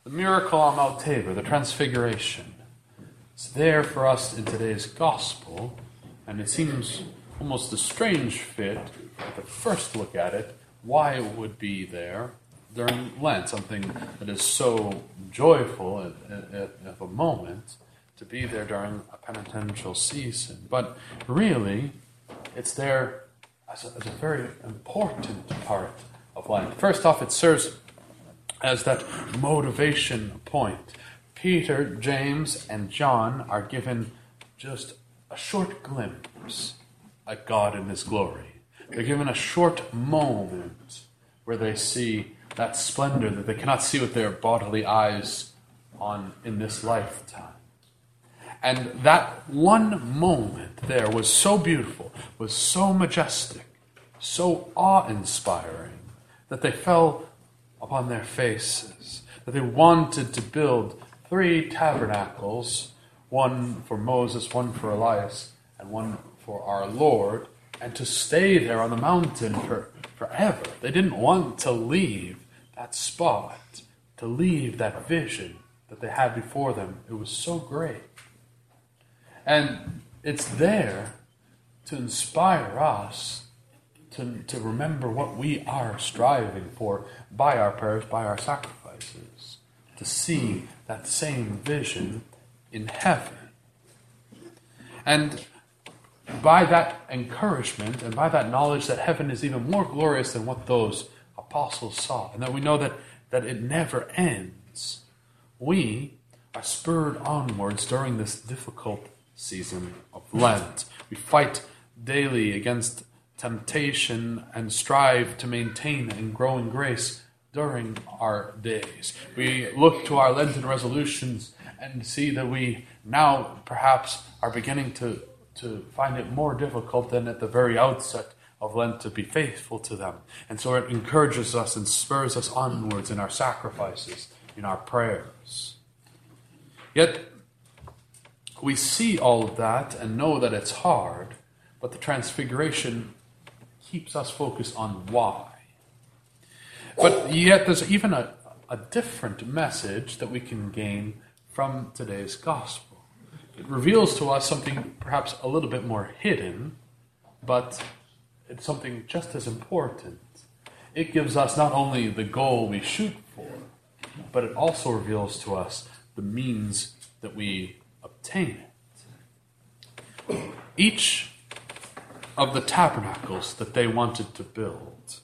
The miracle on Mount Tabor, the Transfiguration, is there for us in today's gospel, and it seems almost a strange fit at the first look at it, why it would be there during Lent, something that is so joyful of a moment, to be there during a penitential season. But really, it's there as a very important part of Lent. First off, it serves as that motivation point. Peter, James, and John are given just a short glimpse at God in His glory. They're given a short moment where they see that splendor that they cannot see with their bodily eyes in this lifetime. And that one moment there was so beautiful, was so majestic, so awe-inspiring, that they fell upon their faces, that they wanted to build 3 tabernacles, one for Moses, one for Elias, and one for our Lord, and to stay there on the mountain forever. They didn't want to leave that spot, to leave that vision that they had before them. It was so great. And it's there to inspire us to remember what we are striving for by our prayers, by our sacrifices, to see that same vision in heaven. And by that encouragement and by that knowledge that heaven is even more glorious than what those apostles saw, and that we know that it never ends, we are spurred onwards during this difficult season of Lent. We fight daily against temptation and strive to maintain and grow in grace during our days. We look to our Lenten resolutions and see that we now perhaps are beginning to find it more difficult than at the very outset of Lent to be faithful to them. And so it encourages us and spurs us onwards in our sacrifices, in our prayers. Yet we see all of that and know that it's hard, but the Transfiguration keeps us focused on why. But yet there's even a different message that we can gain from today's gospel. It reveals to us something perhaps a little bit more hidden, but it's something just as important. It gives us not only the goal we shoot for, but it also reveals to us the means that we obtain it. Each of the tabernacles that they wanted to build,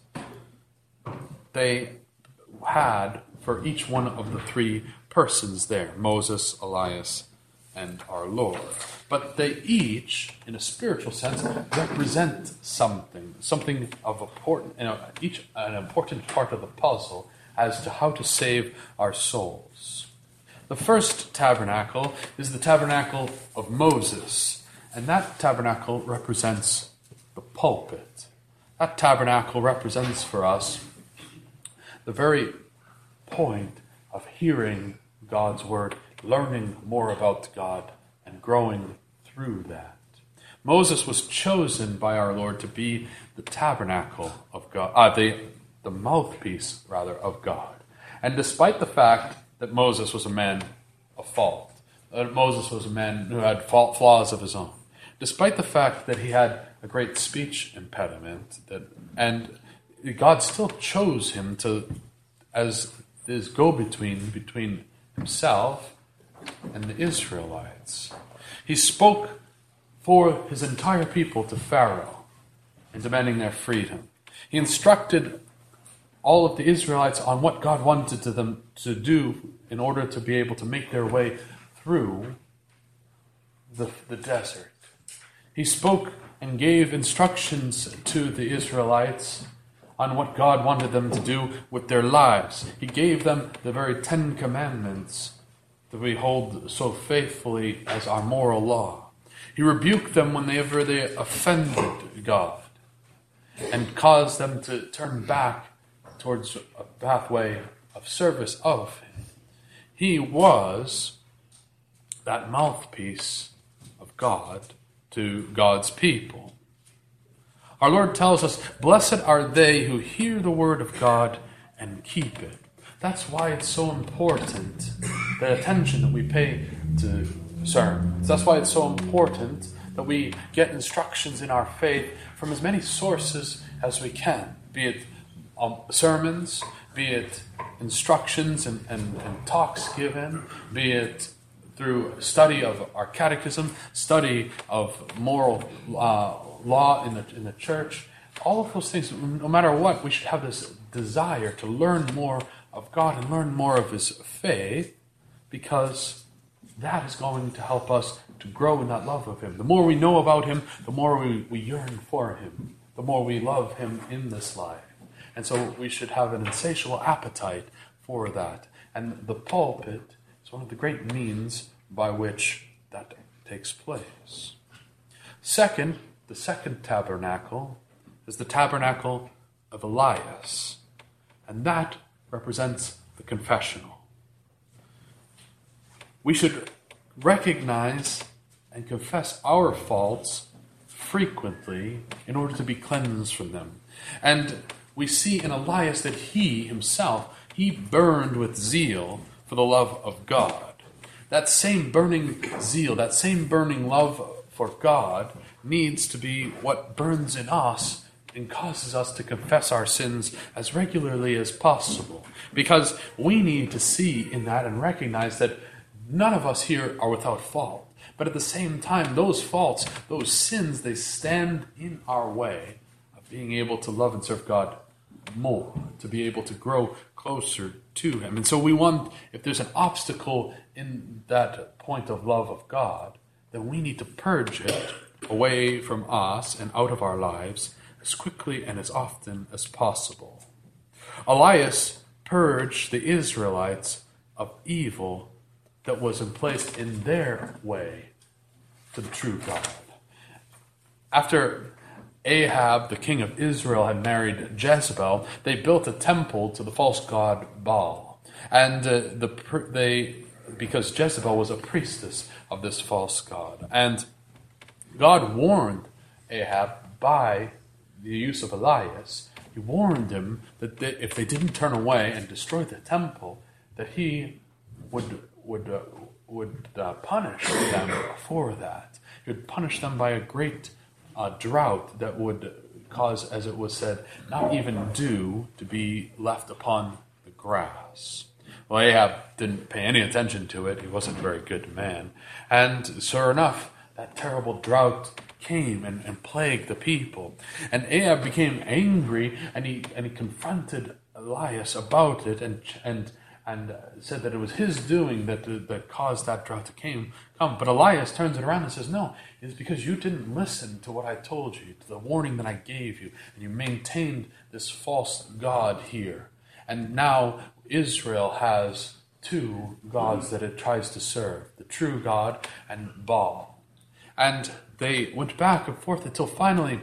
they had for each one of the 3 persons there, Moses, Elias, and our Lord. But they each, in a spiritual sense, represent something of important, each an important part of the puzzle as to how to save our souls. The first tabernacle is the tabernacle of Moses, and that tabernacle represents the pulpit. That tabernacle represents for us the very point of hearing God's word, learning more about God, and growing through that. Moses was chosen by our Lord to be the tabernacle of God, the mouthpiece, rather, of God. And despite the fact that Moses was a man of fault, that Moses was a man who had flaws of his own, despite the fact that he had a great speech impediment, and God still chose him as this go-between between himself and the Israelites. He spoke for his entire people to Pharaoh in demanding their freedom. He instructed all of the Israelites on what God wanted them to do in order to be able to make their way through the desert. He spoke and gave instructions to the Israelites on what God wanted them to do with their lives. He gave them the very 10 commandments that we hold so faithfully as our moral law. He rebuked them whenever they offended God and caused them to turn back towards a pathway of service of Him. He was that mouthpiece of God to God's people. Our Lord tells us, "Blessed are they who hear the word of God and keep it." That's why it's so important, the attention that we pay to sermons. That's why it's so important that we get instructions in our faith from as many sources as we can, be it sermons, be it instructions and talks given, be it through study of our catechism, study of moral law in the church. All of those things, no matter what, we should have this desire to learn more of God and learn more of His faith, because that is going to help us to grow in that love of Him. The more we know about Him, the more we yearn for Him, the more we love Him in this life. And so we should have an insatiable appetite for that. And the pulpit is one of the great means by which that takes place. Second, the second tabernacle is the tabernacle of Elias. And that represents the confessional. We should recognize and confess our faults frequently in order to be cleansed from them. And we see in Elias that he himself, he burned with zeal for the love of God. That same burning zeal, that same burning love for God needs to be what burns in us and causes us to confess our sins as regularly as possible. Because we need to see in that and recognize that none of us here are without fault. But at the same time, those faults, those sins, they stand in our way of being able to love and serve God more, to be able to grow closer to Him. And so we want, if there's an obstacle in that point of love of God, then we need to purge it away from us and out of our lives as quickly and as often as possible. Elias purged the Israelites of evil that was placed in their way to the true God. After Ahab, the king of Israel, had married Jezebel, they built a temple to the false god Baal. And because Jezebel was a priestess of this false god. And God warned Ahab by the use of Elias. He warned him that if they didn't turn away and destroy the temple, that he would punish them for that. He would punish them by a great drought that would cause, as it was said, not even dew to be left upon the grass. Well, Ahab didn't pay any attention to it. He wasn't a very good man. And sure enough, that terrible drought came and plagued the people. And Ahab became angry, and he confronted Elias about it and said that it was his doing that caused that drought to come. But Elias turns it around and says, no, it's because you didn't listen to what I told you, to the warning that I gave you, and you maintained this false god here. And now Israel has two gods that it tries to serve, the true God and Baal. And they went back and forth until finally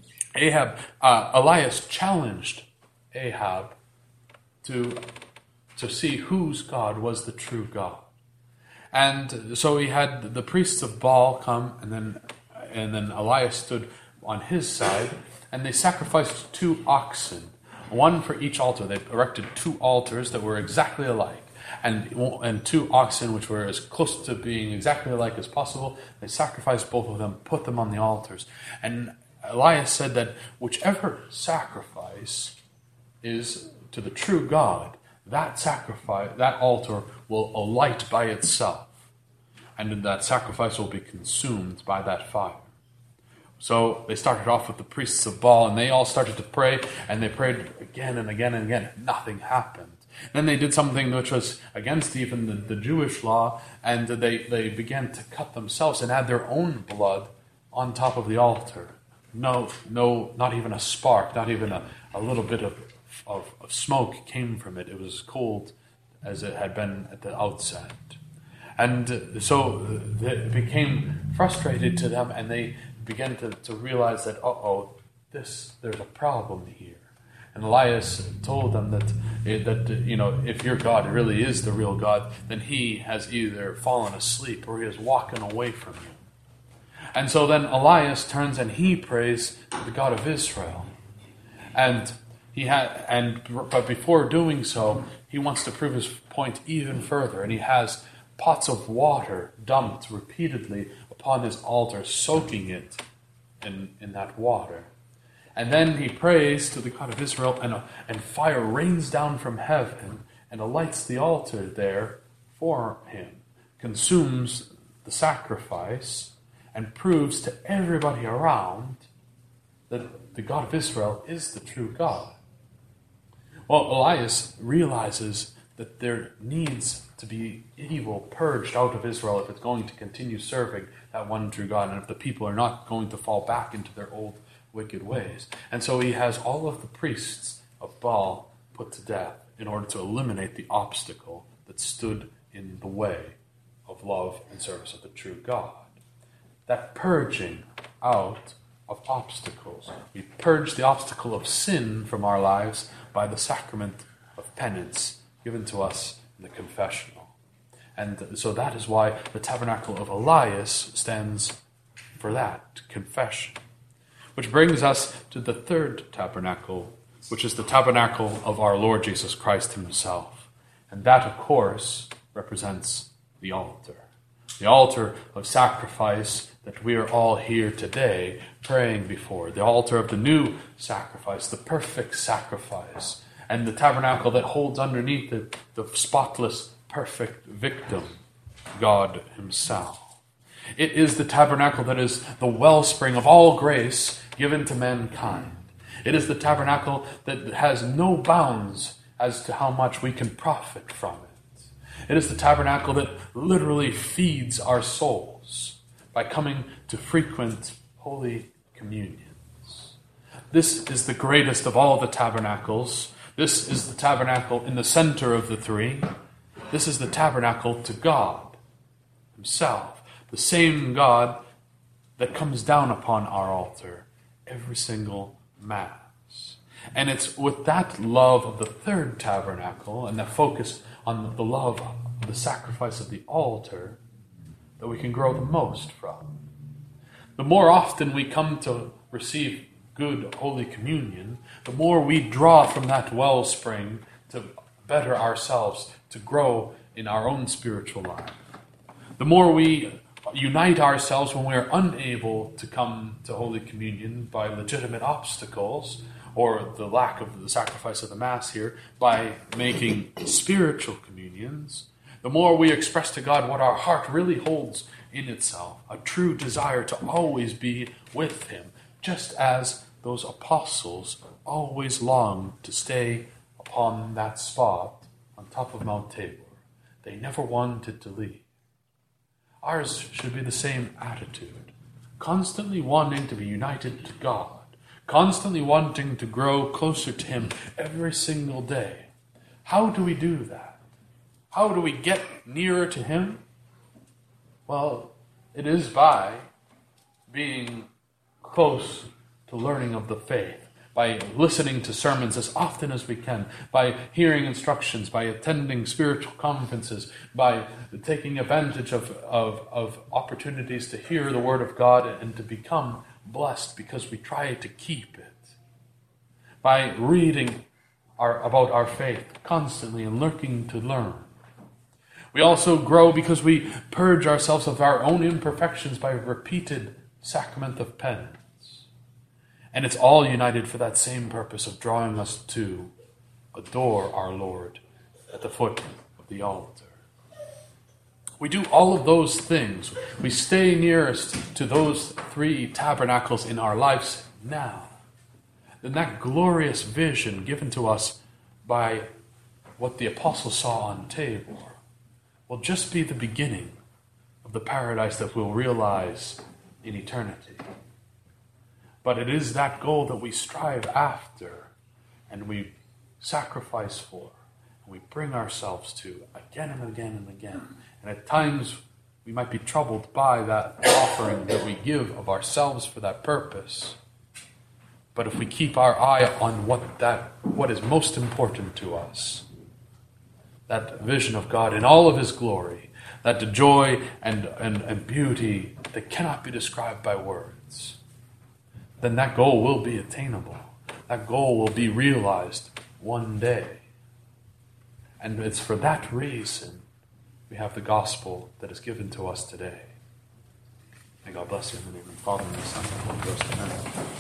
Elias challenged Ahab to see whose God was the true God. And so he had the priests of Baal come, and then Elias stood on his side, and they sacrificed 2 oxen, one for each altar. They erected 2 altars that were exactly alike, and 2 oxen which were as close to being exactly alike as possible. They sacrificed both of them, put them on the altars. And Elias said that whichever sacrifice is to the true God, that sacrifice, that altar will alight by itself, and that sacrifice will be consumed by that fire. So they started off with the priests of Baal, and they all started to pray, and they prayed again and again and again. Nothing happened. Then they did something which was against even the Jewish law, and they began to cut themselves and add their own blood on top of the altar. No, not even a spark, not even a little bit of smoke came from it. It was as cold as it had been at the outset. And so it became frustrated to them, and they began to realize that, there's a problem here. And Elias told them that if your God really is the real God, then he has either fallen asleep or he is walking away from you. And so then Elias turns and he prays to the God of Israel. But before doing so, he wants to prove his point even further, and he has pots of water dumped repeatedly upon his altar, soaking it in that water. And then he prays to the God of Israel, and fire rains down from heaven and lights the altar there for him, consumes the sacrifice, and proves to everybody around that the God of Israel is the true God. Well, Elias realizes that there needs to be evil purged out of Israel if it's going to continue serving that one true God, and if the people are not going to fall back into their old wicked ways. And so he has all of the priests of Baal put to death in order to eliminate the obstacle that stood in the way of love and service of the true God. That purging out of obstacles. We purge the obstacle of sin from our lives by the sacrament of penance given to us in the confessional. And so that is why the tabernacle of Elias stands for that, confession. Which brings us to the third tabernacle, which is the tabernacle of our Lord Jesus Christ himself. And that, of course, represents the altar. The altar of sacrifice that we are all here today praying before. The altar of the new sacrifice, the perfect sacrifice. And the tabernacle that holds underneath it the spotless, perfect victim, God himself. It is the tabernacle that is the wellspring of all grace given to mankind. It is the tabernacle that has no bounds as to how much we can profit from it. It is the tabernacle that literally feeds our souls by coming to frequent Holy Communions. This is the greatest of all the tabernacles. This is the tabernacle in the center of the three. This is the tabernacle to God himself, the same God that comes down upon our altar every single Mass. And it's with that love of the third tabernacle and that focus on the love of the sacrifice of the altar that we can grow the most from. The more often we come to receive good Holy Communion, the more we draw from that wellspring to better ourselves, to grow in our own spiritual life. The more we unite ourselves when we are unable to come to Holy Communion by legitimate obstacles, or the lack of the sacrifice of the Mass here, by making spiritual communions, the more we express to God what our heart really holds in itself, a true desire to always be with him, just as those apostles always longed to stay upon that spot on top of Mount Tabor. They never wanted to leave. Ours should be the same attitude, constantly wanting to be united to God, constantly wanting to grow closer to him every single day. How do we do that? How do we get nearer to him? Well, it is by being close to learning of the faith, by listening to sermons as often as we can, by hearing instructions, by attending spiritual conferences, by taking advantage of opportunities to hear the Word of God and to become blessed because we try to keep it, by reading about our faith constantly and looking to learn. We also grow because we purge ourselves of our own imperfections by repeated sacrament of penance. And it's all united for that same purpose of drawing us to adore our Lord at the foot of the altar. We do all of those things. We stay nearest to those three tabernacles in our lives now. Then that glorious vision given to us by what the apostles saw on Tabor will just be the beginning of the paradise that we'll realize in eternity. But it is that goal that we strive after and we sacrifice for and we bring ourselves to again and again and again. And at times we might be troubled by that offering that we give of ourselves for that purpose. But if we keep our eye on what is most important to us, that vision of God in all of his glory, that joy and beauty that cannot be described by words, then that goal will be attainable. That goal will be realized one day. And it's for that reason we have the gospel that is given to us today. May God bless you in the name of the Father, and the Son, and the Holy Ghost. Amen.